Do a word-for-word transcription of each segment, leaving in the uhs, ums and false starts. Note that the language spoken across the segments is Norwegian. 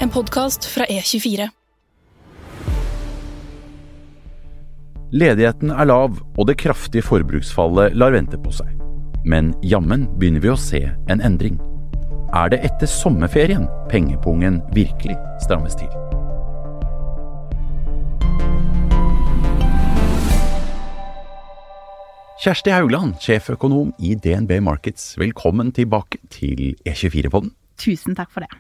En podcast fra E tjuefire. Ledigheten er lav, og det kraftige forbruksfallet lar vente på seg. Men jammen begynner vi å se en endring. Er det etter sommerferien pengepungen virkelig strammes til? Kjersti Haugland, sjeføkonom i D N B Markets. Velkommen tilbake til E tjuefire-podden. Tusen takk for det.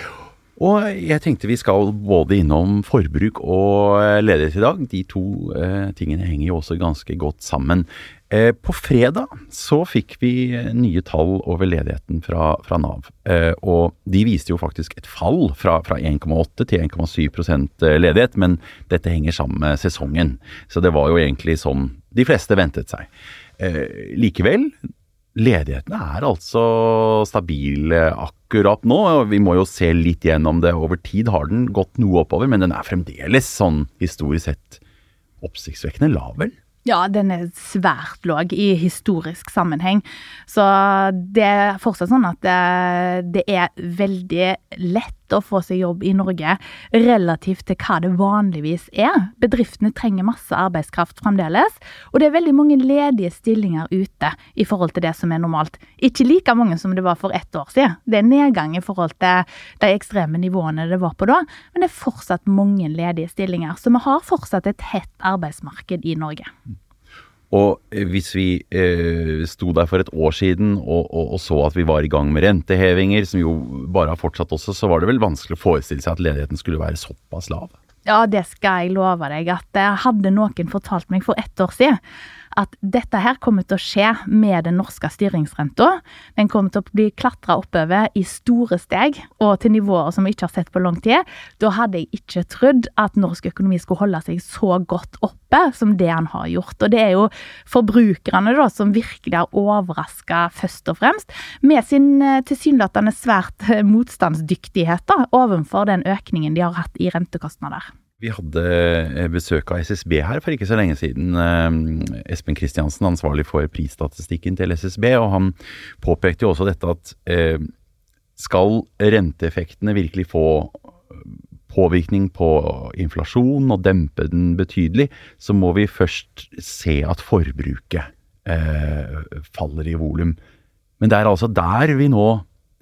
Og jeg tenkte vi skal både innom forbruk og ledighet i dag. De to eh, tingene henger jo også ganske godt sammen. Eh, på fredag så fikk vi nye tall over ledigheten fra, fra Nav. Eh, og de viste jo faktisk et fall fra, fra en komma åtte til en komma syv prosent ledighet, men dette henger sammen med sesongen. Så det var jo egentlig som de fleste ventet seg. Eh, likevel, ledigheten er altså stabil akkurat nå. Vi må jo se litt gjennom det. Over tid har den gått noe oppover, men den er fremdeles sånn historisk sett oppsiktsvekkende lav, vel? Ja, den er svært låg i historisk sammenheng. Så det er fortsatt sånn at det, det er veldig lett å få seg jobb i Norge relativt til hva det vanligvis er. Bedriftene trenger masse arbeidskraft fremdeles, og det er veldig mange ledige stillinger ute i forhold til det som er normalt. Ikke like mange som det var for ett år siden. Det er nedgang i forhold til de ekstreme nivåene det var på da, men det er fortsatt mange ledige stillinger, så vi har fortsatt et hett arbeidsmarked i Norge. Og hvis vi eh, sto der for et år siden og, og, og så at vi var i gang med rentehevinger, som jo bare har fortsatt også, så var det vel vanskelig å forestille seg at ledigheten skulle være såpass lav? Ja, det skal jeg love deg at hadde noen fortalt meg for ett år siden at dette her kommer til å skje med den norske styringsrenta. Den kommer til å bli klatret oppover i store steg og til nivåer som vi ikke har sett på lang tid. Da hadde jeg ikke trodd at norsk økonomi skulle holde seg så godt oppe som det han har gjort. Og det er jo forbrukerne da, som virkelig har overrasket først og fremst med sin tilsynelatende svært motstandsdyktighet da, overfor den økningen de har hatt i rentekostnader. Vi hadde besøk av S S B her for ikke så lenge siden. Espen Kristiansen, ansvarlig for prisstatistikken til S S B, og han påpekte jo også dette at skal renteeffektene virkelig få påvirkning på inflasjon og dempe den betydelig, så må vi først se at forbruket eh, faller i volum. Men det er altså der vi nå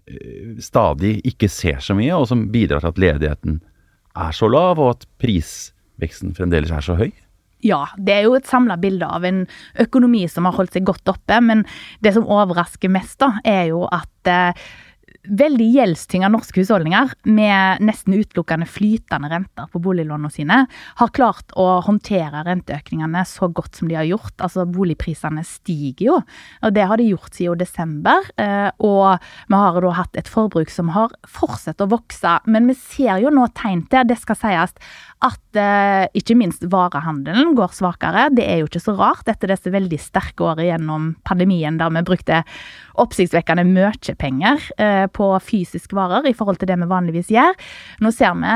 eh, stadig ikke ser så mye, og som bidrar til at ledigheten er så lav, og at prisveksten fremdeles er så høy? Ja, det er jo et samlet bilde av en økonomi som har holdt seg godt oppe, men det som overrasker mest da, er jo at eh, veldig gjeldstynga norske husholdninger med nesten utelukkende flytende renter på boliglånene sine har klart å håndtere renteøkningene så godt som de har gjort. Altså boligprisene stiger jo, og det har de gjort siden desember, og vi har da hatt et forbruk som har fortsatt å vokse, men vi ser jo nå tegn til, det skal sies, at eh, ikke minst varehandelen går svakere. Det er jo ikke så rart etter disse veldig sterke årene gjennom pandemien, der vi brukte oppsiktsvekkende mye penger eh, på fysiske varer i forhold til det vi vanligvis gjør. Nå ser vi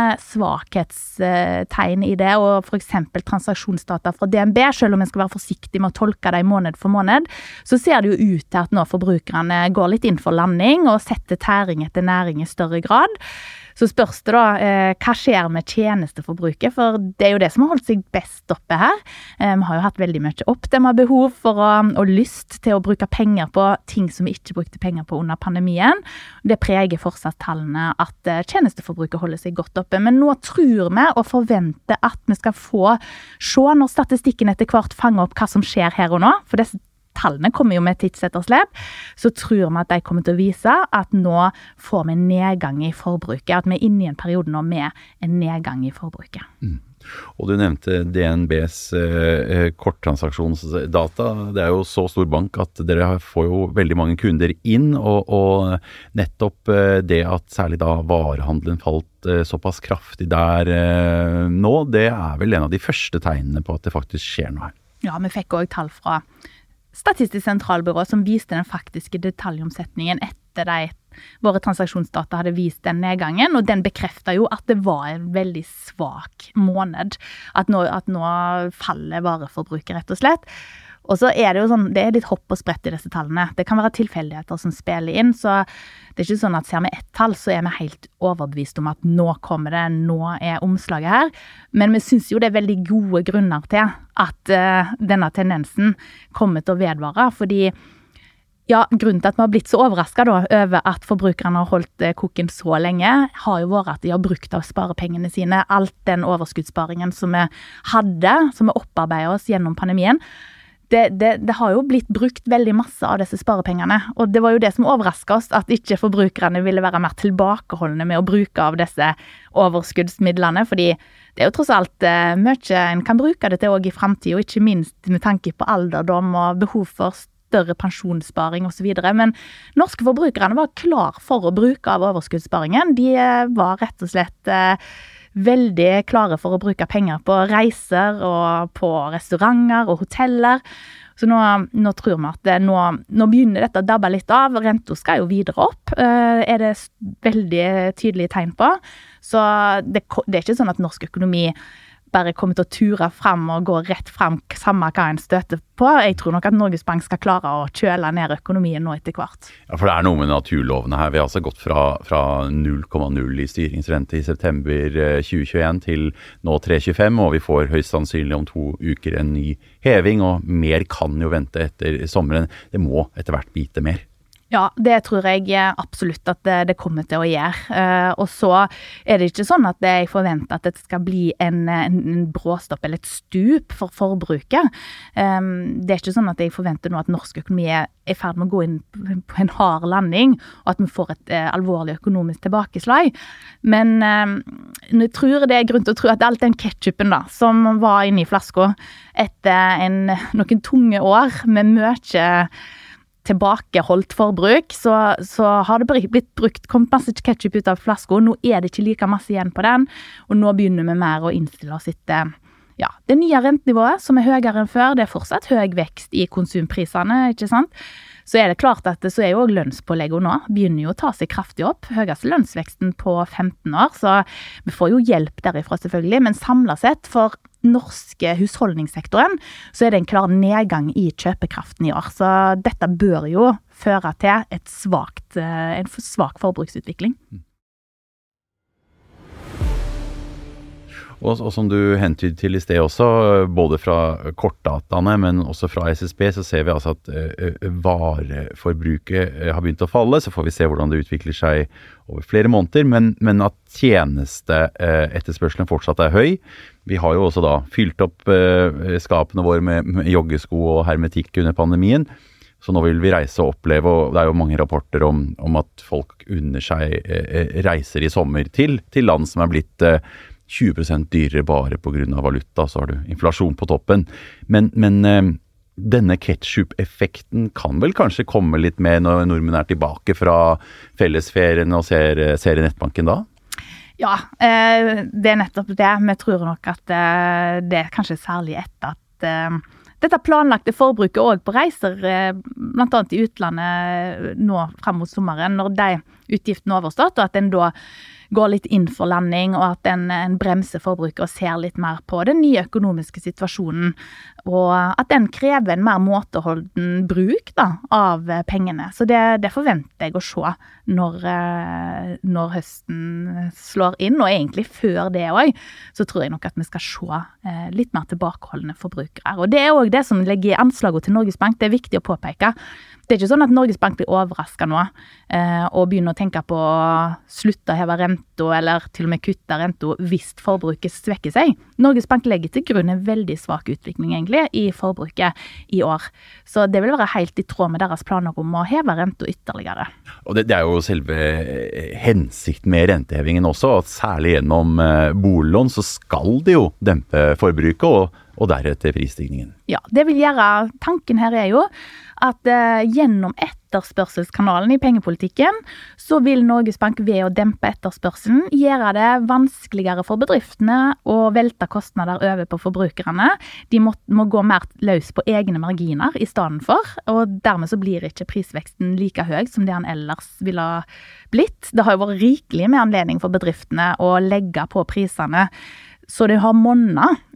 svakhetstegn i det, og for eksempel transaksjonsdata fra D N B, selv om vi skal være forsiktige med å tolke det måned for måned, så ser det jo ut til at nå forbrukerne går litt inn for landing og setter tæring etter næring i større grad. Så spørs det da, eh, hva skjer med tjenesteforbruket, for det er jo det som har holdt seg best oppe her. Eh, vi har jo hatt veldig mye oppdemmet behov for å, og lyst til å bruke penger på ting som vi ikke brukte penger på under pandemien. Det preger fortsatt tallene at eh, tjenesteforbruket holder seg godt oppe, men nå tror vi og forventer at vi skal få se når statistikken etter hvert fanger opp hva som skjer her og nå, for disse tallene kommer jo med tidsetterslep, så tror vi at de kommer til å vise at nå får vi en nedgang i forbruket, at vi er inne i en periode nå med en nedgang i forbruket. Mm. Og du nevnte D N Bs eh, korttransaksjonsdata. Det er jo så stor bank at dere får jo veldig mange kunder inn, og, og nettopp eh, det at særlig da varehandelen falt eh, såpass kraftig der eh, nå, det er vel en av de første tegnene på at det faktisk skjer noe her. Ja, vi fikk også tall fra Statistisk sentralbyrå som viste den faktiske detaljomsetningen etter de våre transaksjonsdata hadde vist den nedgangen, og den bekreftet jo at det var en veldig svak måned, at nå, at nå faller vareforbruket rett og slett. Og så er det jo sånn, det er litt hopp og sprett i disse tallene. Det kan være tilfeldigheter som spiller inn, så det er ikke sånn at ser vi ett tall, så er vi helt overbevist om at nå kommer det, nå er omslaget her. Men vi synes jo det er veldig gode grunner til at uh, denne tendensen kommer til å vedvare, fordi ja, grunnen til at vi har blitt så overrasket da, over at forbrukerne har holdt uh, koken så lenge, har jo vært at de har brukt av sparepengene sine, alt den overskuddssparingen som vi hadde, som vi opparbeidet oss gjennom pandemien. Det, det, det har jo blitt brukt veldig masse av disse sparepengene, og det var jo det som overrasket oss, at ikke forbrukerne ville være mer tilbakeholdende med å bruke av disse overskuddsmidlene, fordi det er jo tross alt uh, mye en kan bruke det til også i fremtiden, og ikke minst med tanke på alderdom og behov for større pensjonssparing og så videre. Men norske forbrukerne var klar for å bruke av overskuddssparingen. De uh, var rett og slett uh, veldig klare for å bruke penger på reiser og på restauranter og hoteller. Så nå, nå tror vi at det, nå, nå begynner dette å dabbe litt av. Renten skal jo videre opp, uh, er det veldig tydelige tegn på. Så det, det er ikke sånn at norsk økonomi bare kommer til å ture frem og gå rett frem samme hva en støter på. Jeg tror nok at Norges Bank skal klare å kjøle ned økonomien nå etter hvert. Ja, for det er noe med naturlovene her. Vi har altså gått fra, fra null komma null i styringsrente i september tjue tjueen til nå tre komma tjuefem, og vi får høyst sannsynlig om to uker en ny heving, og mer kan jo vente etter sommeren. Det må etter hvert bite mer. Ja, det tror jeg absolutt at det, det kommer til å gjøre. Uh, og så er det ikke sånn at jeg forventer at det skal bli en, en, en bråstopp eller et stup for forbruket. Um, det er ikke sånn at jeg forventer nå at norsk økonomi er i ferd med å gå inn på en hard landing, og at vi får et uh, alvorlig økonomisk tilbakeslag. Men uh, jeg tror det er grunn til å tro at alt den ketchupen da, som var inne i flaska etter en, noen tunge år med mye tilbakeholdt forbruk, så, så har det blitt brukt, kommet masse ketchup ut av flaska. Nå er det ikke like masse igjen på den, og nå begynner vi mer å innstille oss etter ja, det nye rentenivået, som er høyere enn før. Det er fortsatt høy vekst i konsumprisene, ikke sant? Så er det klart at så er jo også lønnspålegget nå, begynner jo å ta seg kraftig opp. Høyeste lønnsveksten på femten år, så vi får jo hjelp derifra selvfølgelig, men samlet sett for norske husholdningssektoren, så er det en klar nedgang i kjøpekraften i år. Så dette bør jo føre til et svagt, en svak forbruksutvikling. Og, og som du hentydet til i sted også, både fra kortdataene, men også fra S S B, så ser vi altså at uh, vareforbruket uh, har begynt å falle. Så får vi se hvordan det utvikler seg over flere måneder, men, men at tjenesteetterspørselen uh, fortsatt er høy. Vi har jo også da fylt opp uh, skapene våre med, med joggesko og hermetikk under pandemien. Så nå vil vi reise og oppleve, og det er jo mange rapporter om, om at folk unner seg uh, reiser i sommer til, til land som er blitt uh, tjue prosent dyrere bare på grunn av valuta, så har du inflasjon på toppen. Men, men eh, denne ketchup-effekten kan vel kanskje komme litt mer når nordmenn er tilbake fra fellesferien og ser, ser i nettbanken da? Ja, eh, det er nettopp det. Vi tror nok at eh, det er kanskje særlig etter at eh, dette planlagte forbruket også på reiser, eh, blant annet i utlandet nå frem mot sommeren, når de utgiftene er overstått, og at en da går litt inn for landing, og at en, en bremser forbruket og ser litt mer på den nye økonomiske situasjonen, og at den krever en mer måteholden bruk da, av pengene. Så det, det forventer jeg å se når, når høsten slår inn, og egentlig før det også, så tror jeg nok at vi skal se litt mer tilbakeholdende forbrukere. Og det er også det som legger anslaget til Norges Bank. Det er viktig å påpeke. Det er ikke sånn at Norges Bank blir overrasket nå eh, og begynner å tenke på å slutte å heve renta eller til og med kutte renta hvis forbruket svekker seg. Norges Bank legger til grunn en veldig svak utvikling egentlig i forbruket i år. Så det vil være helt i tråd med deres planer om å heve renta ytterligere. Og det, det er jo selve hensikten med rentehevingen også, at særlig gjennom eh, boliglån så skal det jo dempe forbruket og, og deretter prisstigningen. Ja, det vil gjøre, tanken her er jo at eh, gjennom etterspørselskanalen i pengepolitikken, så vil Norges Bank ved å dempe etterspørselen gjøre det vanskeligere for bedriftene å velte kostnader over på forbrukerne. De må, må gå mer løs på egne marginer i stedet for, og dermed så blir ikke prisveksten like høy som det han ellers ville ha blitt. Det har jo vært rikelig med anledning for bedriftene å legge på prisene, så det har monnet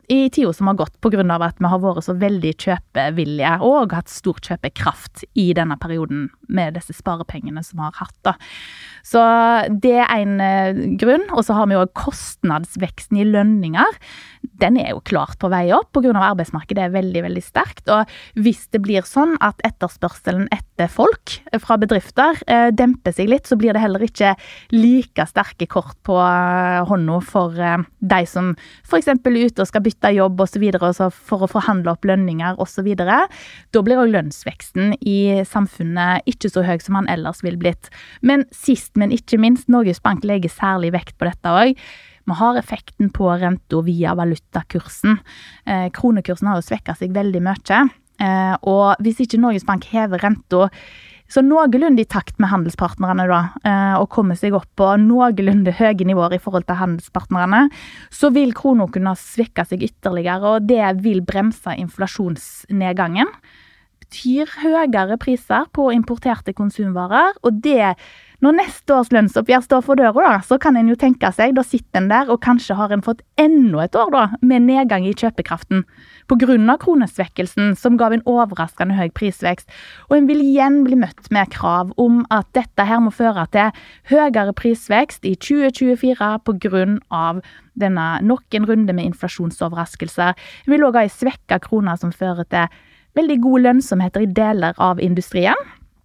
i tida som har gått på grunn av at vi har vært så veldig kjøpevillige og hatt stor kjøpekraft i denne perioden med disse sparepengene som vi har hatt da. Så det er en grunn, og så har vi jo kostnadsveksten i lønninger. Den er jo klart på vei opp på grunn av arbeidsmarkedet er veldig, veldig sterkt. Og hvis det blir sånn at etterspørselen etter folk fra bedrifter eh, demper seg litt, så blir det heller ikke like sterke kort på eh, hånda for eh, de som for eksempel er ute og skal bytte jobb og så videre, og så for å forhandle opp lønninger og så videre. Da blir også lønnsveksten i samfunnet ikke så høy som han ellers vil blitt. Men sist, men ikke minst, Norges Bank legger særlig vekt på dette også. Vi har effekten på renta via valutakursen. Eh, kronekursen har jo svekket seg veldig mye, eh, og hvis ikke Norges Bank hever renta, så noenlunde i takt med handelspartnerne da, eh, og kommer seg opp på noenlunde høye nivåer i forhold til handelspartnerne, så vil kronen kunne svekke seg ytterligere, og det vil bremse inflasjonsnedgangen. Betyr høyere priser på importerte konsumvarer, og det, når neste års lønnsoppgjør står for døra da, så kan en jo tenke seg, da sitter en der, og kanskje har en fått enda et år da, med nedgang i kjøpekraften, på grunn av kronesvekkelsen, som gav en overraskende høy prisvekst, og en vil igjen bli møtt med krav om at dette her må føre til høyere prisvekst i tjue tjuefire på grunn av denne nok en runde med inflasjonsoverraskelser. En vil også ha en svekket krona som fører til veldig god lønnsomheter i deler av industrien,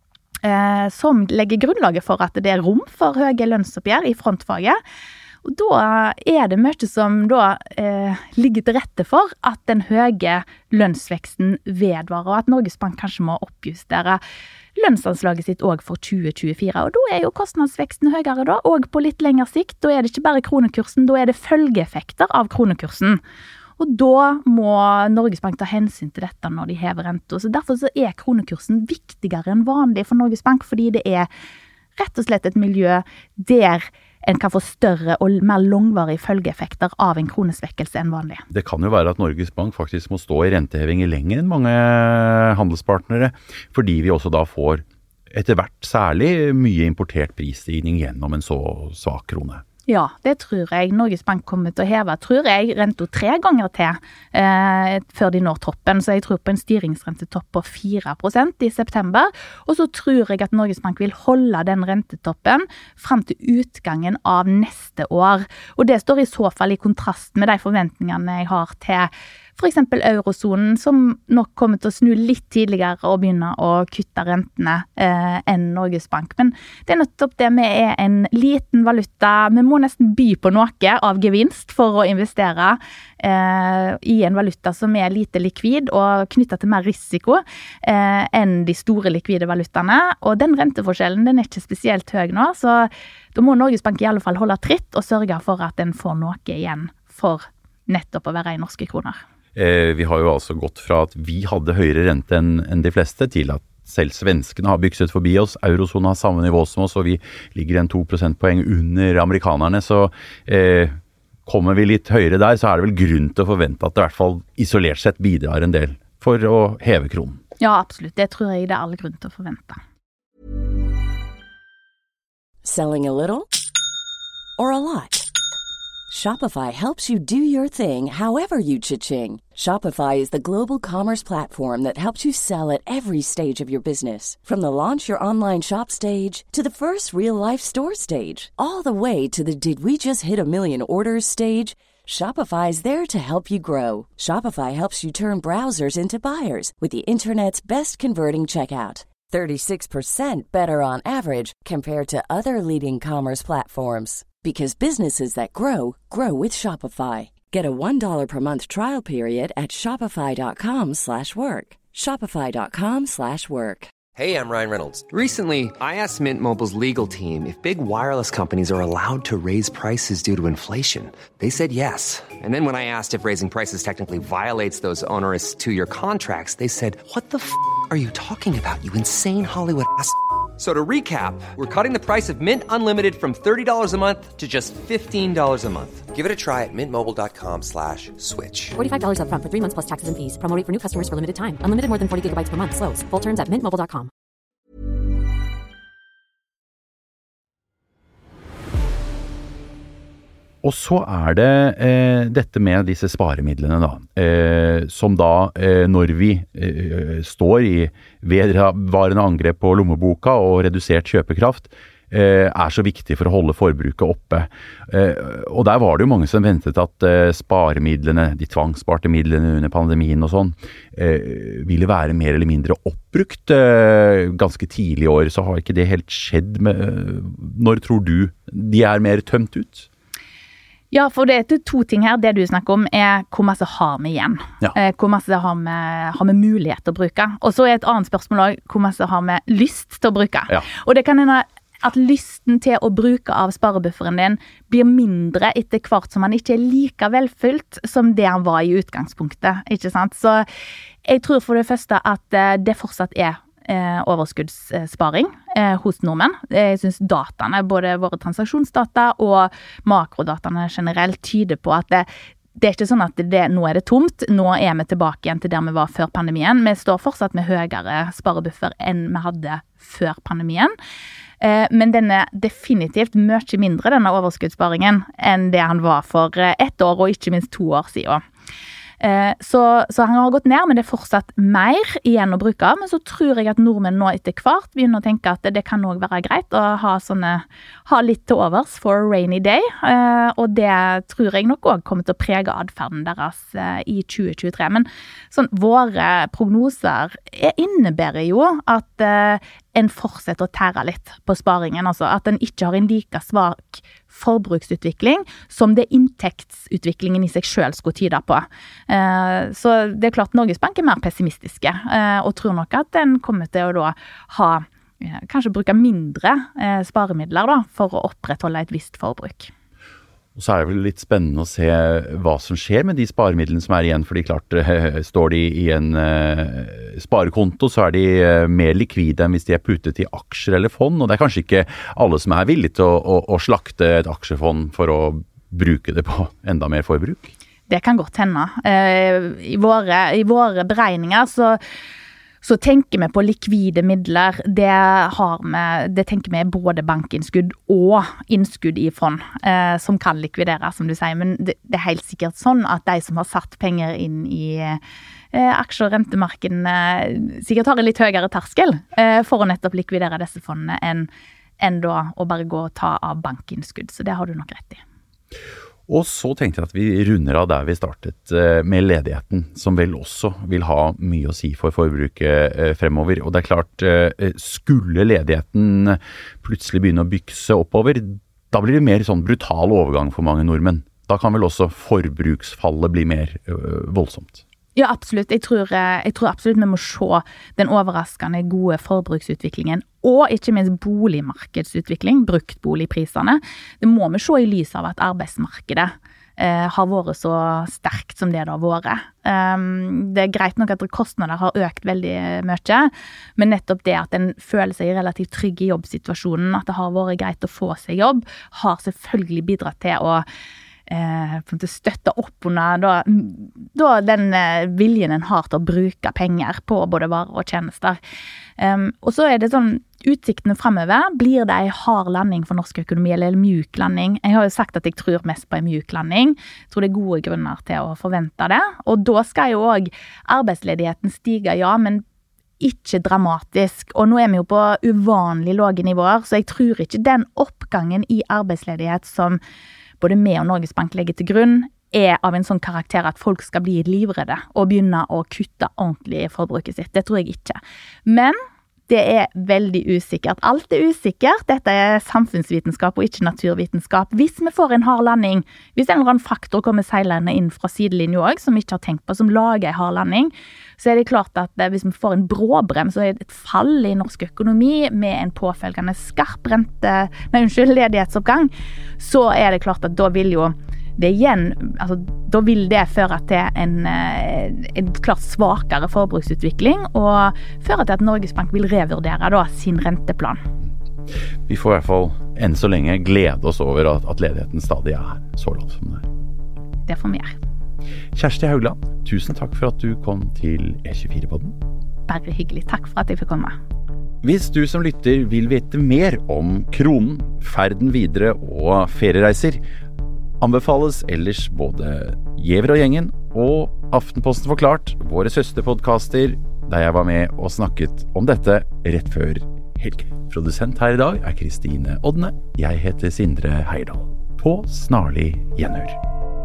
eh, som legger grunnlaget for at det er rom for høye lønnsoppgjør i frontfaget. Og da er det mye som da eh, ligger til rette for at den høye lønnsveksten vedvarer, og at Norges Bank kanskje må oppjustere lønnsanslaget sitt også for tjue tjuefire. Og da er jo kostnadsveksten høyere da, og på litt lengre sikt. Da er det ikke bare kronekursen, da er det følgeeffekter av kronekursen. Og da må Norges Bank ta hensyn til dette når de hever renta. Så derfor så er kronekursen viktigere enn vanlig for Norges Bank, fordi det er rett og slett et miljø der en kan få større og mer langvarige følgeeffekter av en kronesvekkelse enn vanlig. Det kan jo være at Norges Bank faktisk må stå i renteheving i lenger enn mange handelspartnere, fordi vi også da får etter hvert særlig mye importert prisstigning gjennom en så svak krone. Ja, det tror jeg. Norges Bank kommer til å heve, tror jeg, renta tre ganger til eh, før de når toppen. Så jeg tror på en styringsrentetopp på fire prosent i september. Og så tror jeg at Norges Bank vil holde den rentetoppen frem til utgangen av neste år. Og det står i så fall i kontrast med de forventningene jeg har til for eksempel eurosonen, som nok kommer til å snu litt tidligere og begynne å kutte rentene eh, enn Norges Bank. Men det er nettopp det, vi er en liten valuta. Vi må nesten by på noe av gevinst for å investere eh, i en valuta som er lite likvid og knyttet til mer risiko eh, enn de store likvide valutaene. Og den renteforskjellen den er ikke spesielt høy nå, så da må Norges Bank i alle fall holde tritt og sørge for at den får noe igjen for nettopp å være i norske kroner. Eh, vi har jo altså gått fra at vi hadde høyere rente enn, enn de fleste, til at selv svenskene har bykset forbi oss, eurozonen har samme nivå som oss, og vi ligger en to prosentpoeng under amerikanerne, så eh, kommer vi litt høyere der, så er det vel grunn til å forvente at det i hvert fall isolert sett bidrar en del for å heve kronen. Ja, absolutt. Det tror jeg det er all grunn til å forvente. Selling a little or a lot? Shopify helps you do your thing however you cha-ching. Shopify is the global commerce platform that helps you sell at every stage of your business. From the launch your online shop stage to the first real-life store stage, all the way to the did we just hit a million orders stage. Shopify is there to help you grow. Shopify helps you turn browsers into buyers with the internet's best converting checkout. thirty-six percent better on average compared to other leading commerce platforms. Because businesses that grow, grow with Shopify. Get a one dollar per month trial period at shopify.com slash work. Shopify.com slash work. Hey, I'm Ryan Reynolds. Recently, I asked Mint Mobile's legal team if big wireless companies are allowed to raise prices due to inflation. They said yes. And then when I asked if raising prices technically violates those onerous two-year contracts, they said, what the f*** are you talking about, you insane Hollywood ass f- So to recap, we're cutting the price of Mint Unlimited from thirty dollars a month to just fifteen dollars a month. Give it a try at mintmobile.com slash switch. forty-five dollars up front for three months plus taxes and fees. Promo rate for new customers for limited time. Unlimited more than forty gigabytes per month. Slows full terms at mint mobile dot com. Og så er det eh, dette med disse sparemidlene da, eh, som da eh, når vi eh, står i vedvarende angrep på lommeboka og redusert kjøpekraft, eh, er så viktig for å holde forbruket oppe. Eh, og der var det jo mange som ventet at eh, sparemidlene, de tvangssparte midlene under pandemien og sånn, eh, ville være mer eller mindre oppbrukt eh, ganske tidlig i år, så har ikke det helt skjedd med, når tror du de er mer tømt ut? Ja, for det er to ting her. Det du snakker om er hvor masse har vi igjen. Ja. Eh, hvor masse har vi, har vi mulighet til å bruke. Og så er et annet spørsmål også, hvor masse har vi lyst til å bruke. Ja. Og det kan hende at lysten til å bruke av sparebufferen din blir mindre etter hvert som han ikke er like velfylt som det han var i utgangspunktet, ikke sant? Så jeg tror for det første at det fortsatt er Eh, overskuddssparing eh, hos nordmenn. Jeg synes dataene, både våre transaksjonsdata og makrodataene generelt, tyder på at det, det er ikke sånn at det, nå er det tomt, nå er vi tilbake igjen til der vi var før pandemien. Vi står fortsatt med høyere sparebuffer enn vi hadde før pandemien. Eh, men den er definitivt mye mindre, denne overskuddssparingen, enn det han var for ett år og ikke minst to år siden. Så, så han har gått ned, men det er fortsatt mer igjen å bruke. Men så tror jeg at nordmenn nå etter hvert begynner å tenke at det, det kan også være greit å ha, sånne, ha litt til overs for a rainy day. Og det tror jeg nok også kommer til å prege adferden deres i tjue tjuetre. Men sånn, våre prognoser innebærer jo at en fortsetter å tære litt på sparingen. Altså at en ikke har en like svak forbruksutvikling som det inntektsutviklingen i seg selv skulle tyde på. Så det er klart Norges Bank er mer pessimistiske, og tror nok at den kommer til å da ha, kanskje bruke mindre sparemidler da, for å opprettholde et visst forbruk. Og så er det vel litt spennende å se hva som skjer med de sparemidlene som er igjen, fordi klart, står de i en uh, sparekonto, så er de uh, mer likvide enn hvis de er puttet i aksjer eller fond, og det er kanskje ikke alle som er villige til å, å, å slakte et aksjefond for å bruke det på enda mer forbruk. Det kan godt hende. Uh, i, våre, I våre beregninger så Så tenker vi på likvide midler, det, har vi, det tenker vi er både bankinnskudd og innskudd i fond, eh, som kan likvidere, som du sier. Men det, det er helt sikkert sånn at de som har satt penger inn i eh, aksje- og rentemarkedene, eh, sikkert har en litt høyere terskel eh, for å nettopp likvidere disse fondene enn, enn da å bare gå og ta av bankinnskudd. Så det har du nok rett i. Og så tenkte jeg at vi runder av der vi startet med ledigheten, som vel også vil ha mye å si for forbruket fremover. Og det er klart, skulle ledigheten plutselig begynne å bykse oppover, da blir det mer sånn brutal overgang for mange nordmenn. Da kan vel også forbruksfallet bli mer voldsomt. Ja, absolutt. Jeg tror, jeg tror absolutt vi må se den overraskende gode forbruksutviklingen, og ikke minst boligmarkedsutvikling, bruktboligprisene. Det må vi se i lys av at arbeidsmarkedet eh, har vært så sterkt som det det har vært. Um, det er greit nok at kostnader har økt veldig mye, men nettopp det at en føler seg relativt trygg i jobbsituasjonen, at det har vært greit å få seg jobb, har selvfølgelig bidratt til å Eh, støtte opp under da, da den eh, viljen en har til å bruke penger på både varer og tjenester. Um, og så er det sånn, utsiktene fremover, blir det en hard landing for norsk økonomi, eller en mjuk landing? Jeg har jo sagt at jeg tror mest på en mjuk landing. Jeg tror det er gode grunner til å forvente det. Og da skal jo også arbeidsledigheten stige, ja, men ikke dramatisk. Og nå er vi jo på uvanlig lave nivåer, så jeg tror ikke den oppgangen i arbeidsledighet som både vi og Norges Bank legger til grunn, er av en sånn karakter at folk skal bli livredde og begynne å kutte ordentlig i forbruket sitt. Det tror jeg ikke. Men det er veldig usikkert. Alt er usikkert. Dette er samfunnsvitenskap og ikke naturvitenskap. Hvis vi får en hard landing, hvis en eller annen faktor kommer seilende inn fra sidelinjen også, som vi ikke har tenkt på, som lager en hard landing, så er det klart at hvis vi får en bråbrem, så er det et fall i norsk økonomi med en påfølgende skarp rente, nei, unnskyld, ledighetsoppgang, så er det klart at da vil jo det igjen, altså, da vil det føre til en, en klart svakere forbruksutvikling, og føre til at Norges Bank vil revurdere da, sin renteplan. Vi får i hvert fall enn så lenge glede oss over at, at ledigheten stadig er så lav som det er. Det får vi gjøre. Kjersti Haugland, tusen takk for at du kom til E tjuefire-podden. Bare hyggelig. Takk for at jeg fikk komme. Hvis du som lytter vil vite mer om kronen, ferden videre og feriereiser, Anbefales ellers både Giæver og gjengen og Aftenposten forklart, våre søsterpodcaster, der jeg var med og snakket om dette rett før helg. Produsent her i dag er Kristine Odne. Jeg heter Sindre Heierdal. På snarlig gjenhør.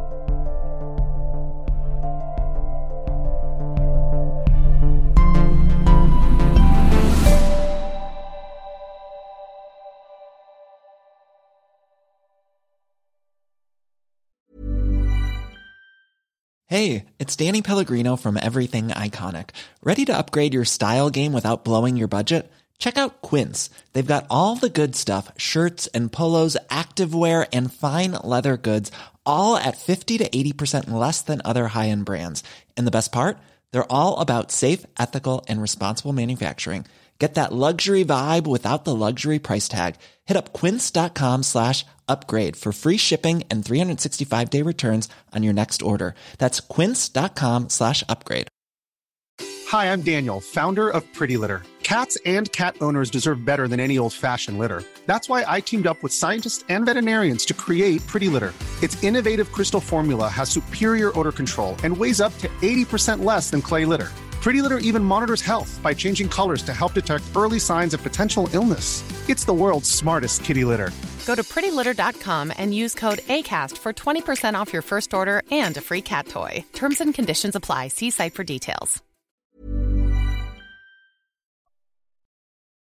Hey, it's Danny Pellegrino from Everything Iconic. Ready to upgrade your style game without blowing your budget? Check out Quince. They've got all the good stuff, shirts and polos, activewear, and fine leather goods, all at fifty to eighty percent less than other high-end brands. And the best part? They're all about safe, ethical, and responsible manufacturing. Get that luxury vibe without the luxury price tag. Hit up quince.com slash upgrade for free shipping and three sixty-five day returns on your next order. That's quince.com slash upgrade. Hi, I'm Daniel, founder of Pretty Litter. Cats and cat owners deserve better than any old-fashioned litter. That's why I teamed up with scientists and veterinarians to create Pretty Litter. Its innovative crystal formula has superior odor control and weighs up to eighty percent less than clay litter. Pretty Litter even monitors health by changing colors to help detect early signs of potential illness. It's the world's smartest kitty litter. Go to pretty litter dot com and use code ACAST for twenty percent off your first order and a free cat toy. Terms and conditions apply. See site for details.